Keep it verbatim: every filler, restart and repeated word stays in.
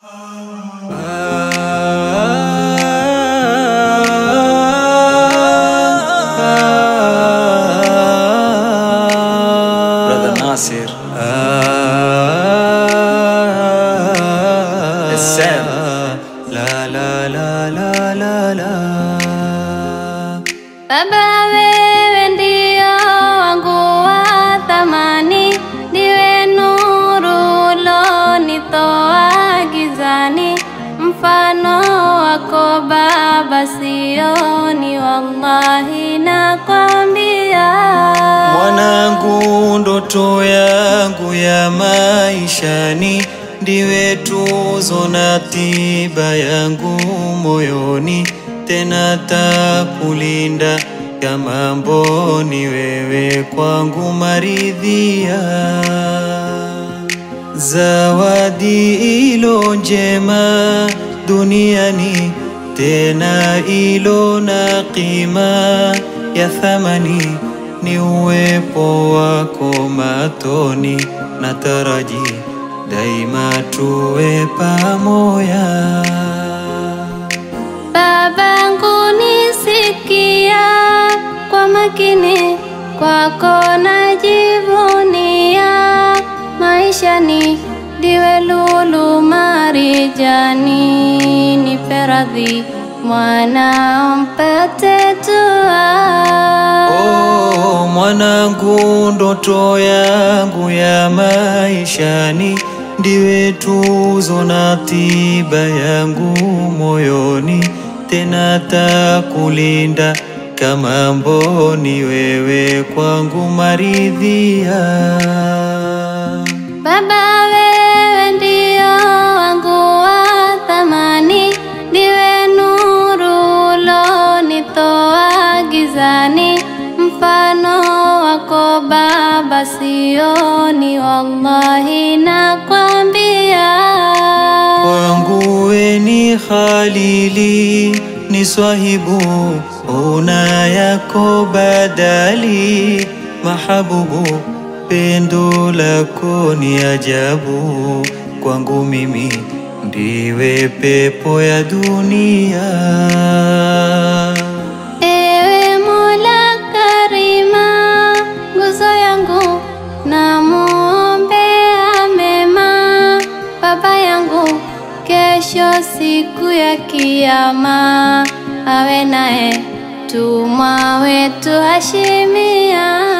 Brother Nasir Sam la la la la la la. Baba wewe ndio wangu wa thamani, ndiwe nuru ulonitoa gizani, mfano wako Baba sioni, wallahi nakwambia. Mwanangu, ndoto yangu ya maishani, ndiwe tuzo na tiba yangu moyoni, tena takulinda kama mboni, wewe kwangu maridhia. Zawadi ilo njema duniani, tena ilo na qima ya thamani, ni uwepo wako matoni, nataraji daima tuwe pamoja. Babangu nisikia kwa makini, kwako najivunia, maishani ndiwe lulu marijani, nipe radhi mwana mpate tua. Oh, mwanangu, ndoto yangu ya maishani, ndiwe tuzo na tiba yangu moyoni, tena takulinda kama mboni, wewe kwangu maridhia. Baba wewe ndio wangu wa thamani, ndiwe nuru ulonitoa gizani, mfano wako Baba sioni, wallahi nakwambia. Kwangu we ni khalili, ni swahibu, una yako badali, mahabubu, pendo lako ni ajabu, kwangu mimi ndiwe pepo ya dunia. Ewe Mola Karima, nguzo yangu namuombea mema, baba yangu kesho siku ya Kiyama, awe naye tumwa wetu Hashimia.